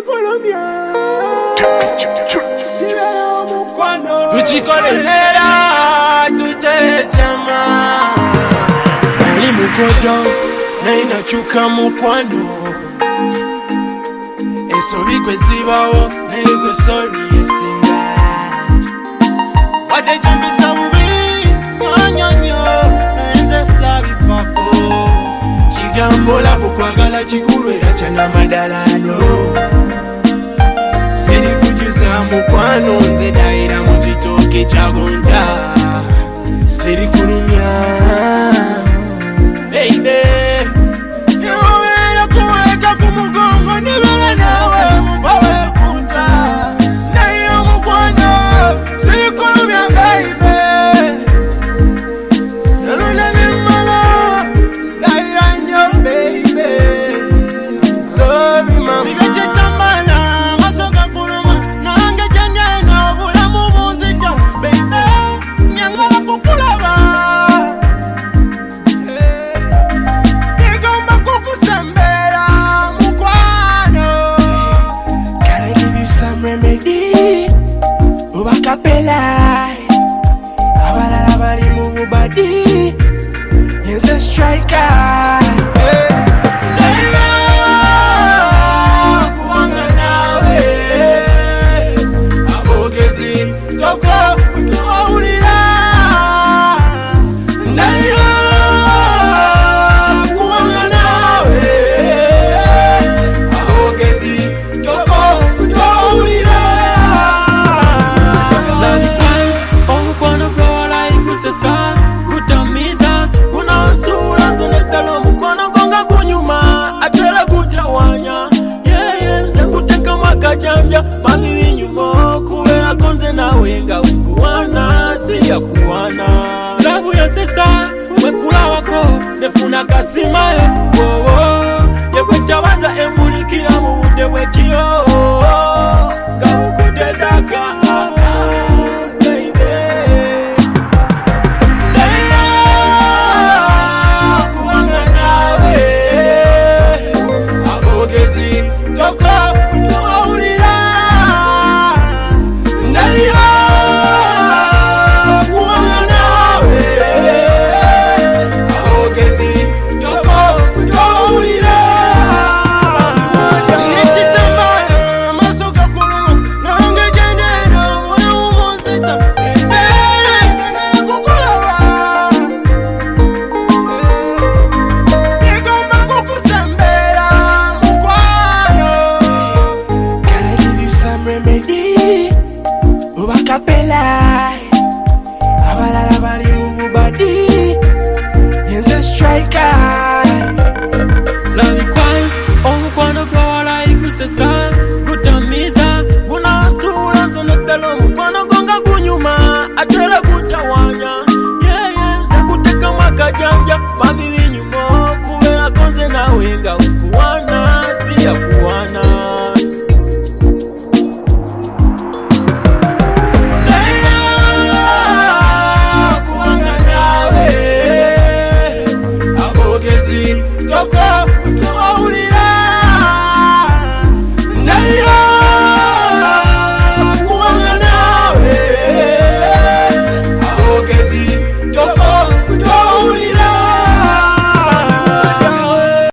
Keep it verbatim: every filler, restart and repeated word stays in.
tuchikolera tutechama nali mukodo nainachuka mukwano ensobi gwe zibawo naye gwe sori esinga wadde kyembisa bubi nyonyonyo nayenze sabifako kigambo lako kwagala kikulu era kyanamadalano siri kujuza mukwano nze daira mu kitoke kyagonda siri kulumya baby niwera kuweka kumugongo nibele nawe mubawe kunta daira mukwano siri kulumya baby naluna nimala daira nyo baby sorry mama abalala bali mu bubadi yenze striker naira kubanga nawe abogezi toko tuwulira naira kubanga nawe abogezi toko tuwulira kutamiza unaonsura zonetalo mukono gonga kunyuma atera kutawanya yeye nze kuteka makajanja mami nyuma kubera konze nawe nga ukuwana siya kuwana lavu ya sesa wekula wako nefuna kasimayo wowo yekwetabaza emulikira mu budde bwekiro nga ukutedaka abalala bali mu bubadi yenze striker Love you once, omukwano gwa wala ikusesa